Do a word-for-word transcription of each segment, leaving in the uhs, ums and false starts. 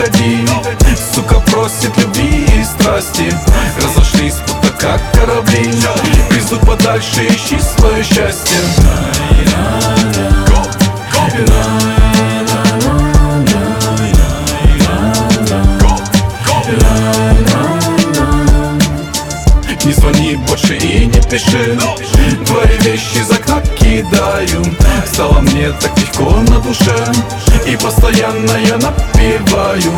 приходи. Сука просит любви и страсти, разошлись будто как корабли. Пиздуй подальше, ищи свое счастье. Не звони больше и не пиши, твои вещи из окна кидаю. Стало мне так легко на душе, и постоянно я напеваю.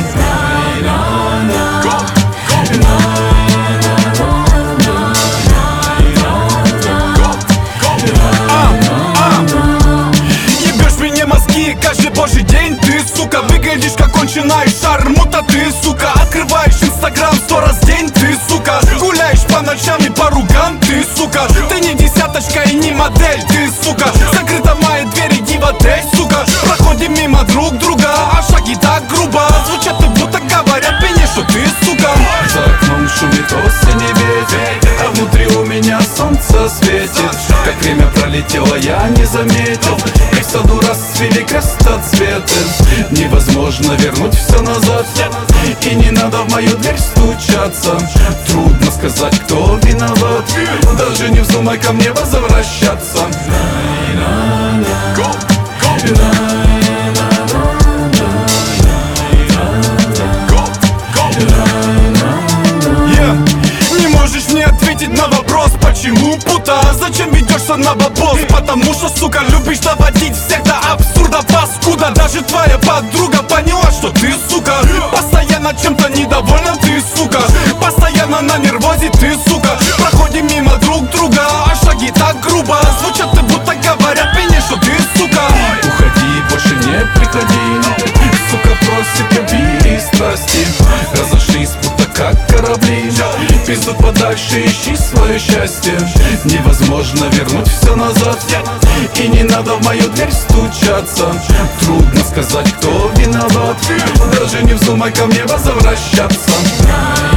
Ебешь мне мозги каждый божий день. Ты, сука, выглядишь как конченая шармута. Ты, сука, открываешь инстаграм сто раз в день. Ты, сука, гуляешь по ночам и по ругам. Ты, сука, ты не десяточка и не модель. Ты, сука, закрыта моя дверь, иди в отель, сука. Проходим мимо друг друга, а шаги так грубо звучат, как будто говорят мне, что ты, сука. За окном шумит осенний ветер, а внутри у меня солнце светит. Как время пролетело, я не заметил, и в саду расцвели крестоцветы. Невозможно вернуть все назад, и не надо в мою дверь стучаться. Трудно сказать, кто виноват, даже не вздумай ко мне возвращаться. Не можешь мне ответить на вопрос, почему, пута? Зачем ведешься на бабос? Потому что, сука, любишь доводить всех до абсурда, паскуда. Даже твоя подруга поняла, что ты, сука, постоянно чем-то недовольна. Ты, сука, постоянно на нервозе. Ты, сука, проходим мимо друг друга, а шаги так грубо звучат, как будто говорят мне, что ты, сука. Уходи, больше не приходи. Сука просит любви и страсти, разошлись будто как корабли. Пиздуй подальше, ищи свое счастье. Невозможно вернуть все назад, и не надо в мою дверь стучаться. Трудно сказать, кто виноват, даже не вздумай ко мне возвращаться.